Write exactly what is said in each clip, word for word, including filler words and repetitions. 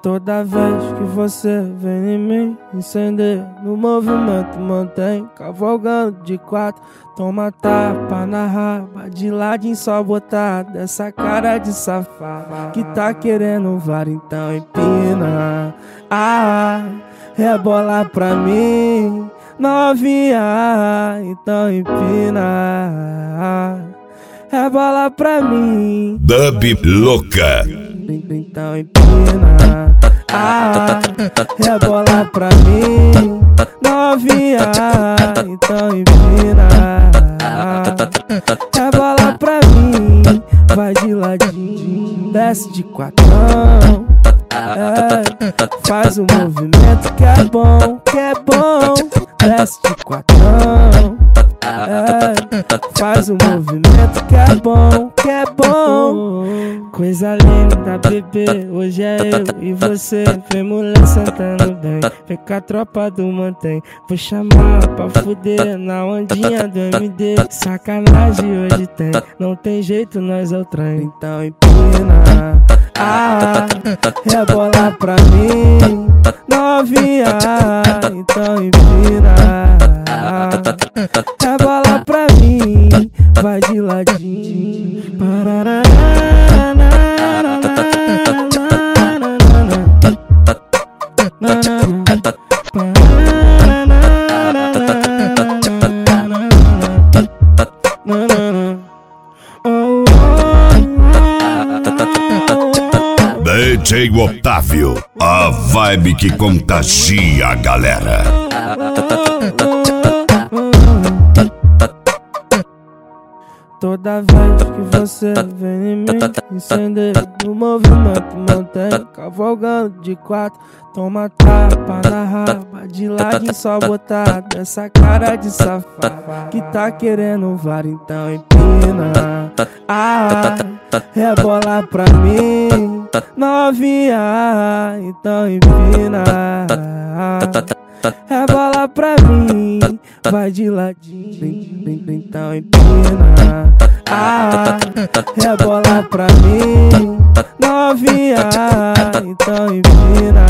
Toda vez que você vem em mim, incender no movimento, mantém cavalgando de quatro. Toma tapa na raba, de ladinho só botar dessa cara de safado que tá querendo var, então empina. Ah, rebola pra mim, novinha, então empina. Rebola pra mim, Dub Louca, então empina. Ah, rebola pra mim, novinha, então empina. Rebola pra mim, vai de ladinho, desce de quatrão. É, faz o movimento que é bom, que é bom. Desce de quatrão. É, faz o movimento que é bom, que é bom. Coisa linda, bebê, hoje é eu e você. Vem mulher sentando bem, vem com a tropa do mantém. Vou chamar pra fuder na ondinha do M D. Sacanagem hoje tem, não tem jeito, nós é o trem. Então empina. Ah, rebola pra mim, novinha, então empina. Rebola pra mim, vai de ladinho. D J Otávio, a vibe que contagia a galera. Toda vez que você vem em mim, incender no movimento, mantém cavalgando de quatro. Toma tapa na raba, de ladinho só botar dessa cara de safado que tá querendo var, então empina. Ah, rebola pra mim, novinha, então empina. Rebola pra mim, vai de ladinho, então empina. Ah, rebola pra mim, novinha, então empina.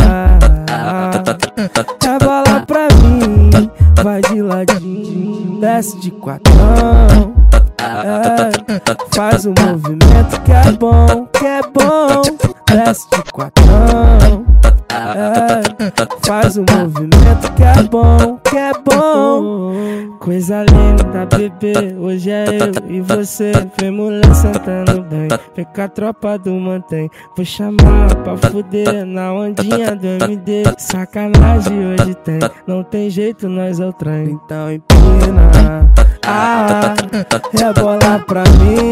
Rebola pra mim, vai de ladinho, desce de quatrão. É, faz o movimento que é bom, que é bom. Desce de quatrão. É, faz o movimento que é bom, que é bom. Coisa linda, bebê, hoje é eu e você. Vem mulher sentando bem, vem com a tropa do mantém. Vou chamar pra fuder na ondinha do M D. Sacanagem hoje tem, não tem jeito, nós é o trem. Então empina. Ah, rebola pra mim,